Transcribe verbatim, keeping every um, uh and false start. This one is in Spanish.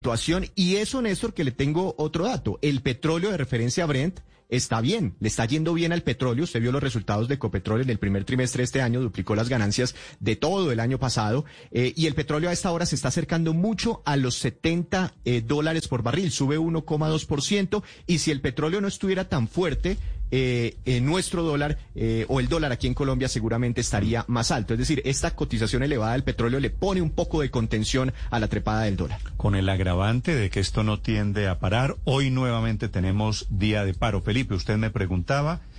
situación. Y eso, Néstor, que le tengo otro dato. El petróleo de referencia Brent está bien, le está yendo bien al petróleo. Usted vio los resultados de Ecopetrol en el primer trimestre de este año, duplicó las ganancias de todo el año pasado. Eh, y el petróleo a esta hora se está acercando mucho a los setenta eh, dólares por barril, sube uno coma dos por ciento. Y si el petróleo no estuviera tan fuerte, eh, en nuestro dólar eh, o el dólar aquí en Colombia seguramente estaría más alto. Es decir, esta cotización elevada del petróleo le pone un poco de contención a la trepada del dólar. Con el agravante de que esto no tiende a parar, hoy nuevamente tenemos día de paro. Felipe, usted me preguntaba